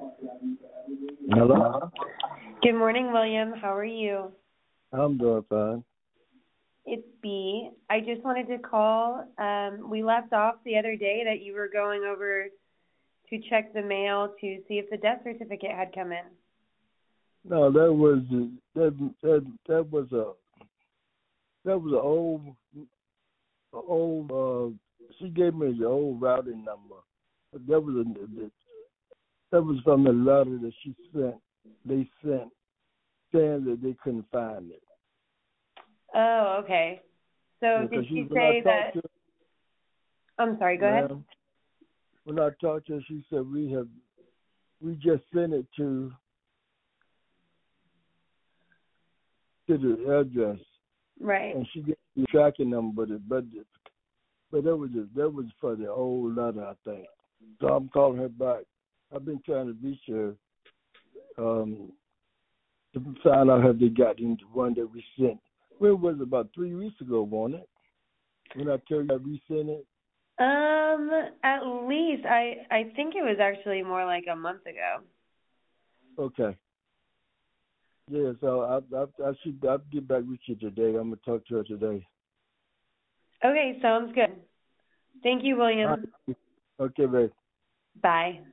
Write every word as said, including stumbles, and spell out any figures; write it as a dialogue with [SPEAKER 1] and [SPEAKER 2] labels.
[SPEAKER 1] Hello?
[SPEAKER 2] Good morning, William. How are you?
[SPEAKER 1] I'm doing fine.
[SPEAKER 2] It's B. I just wanted to call. Um, we left off the other day that you were going over to check the mail to see if the death certificate had come in.
[SPEAKER 1] No, that was that that that was a that was an old old. Uh, she gave me the old routing number. That was a that was from the letter that she sent. They sent saying that they couldn't find it.
[SPEAKER 2] Oh, okay. So
[SPEAKER 1] Yeah,
[SPEAKER 2] did
[SPEAKER 1] she,
[SPEAKER 2] she
[SPEAKER 1] when I
[SPEAKER 2] say
[SPEAKER 1] talked
[SPEAKER 2] that?
[SPEAKER 1] to
[SPEAKER 2] I'm sorry. Go ahead.
[SPEAKER 1] ma'am, when I talked to her, she said we have we just sent it to to the address,
[SPEAKER 2] Right.
[SPEAKER 1] and she gave me the tracking number, but it, but it, but that was a, that was for the old letter, I think. So I'm calling her back. I've been trying to reach her um, to find out if they got into one that we sent. When was it? About three weeks ago, wasn't it? When I told you I resent it?
[SPEAKER 2] Um, at least I I think it was actually more like a month ago.
[SPEAKER 1] Okay. Yeah, so I I, I should I'll get back with you today. I'm gonna talk to her today.
[SPEAKER 2] Okay, sounds good. Thank you,
[SPEAKER 1] All
[SPEAKER 2] William.
[SPEAKER 1] right. Okay, babe.
[SPEAKER 2] Bye.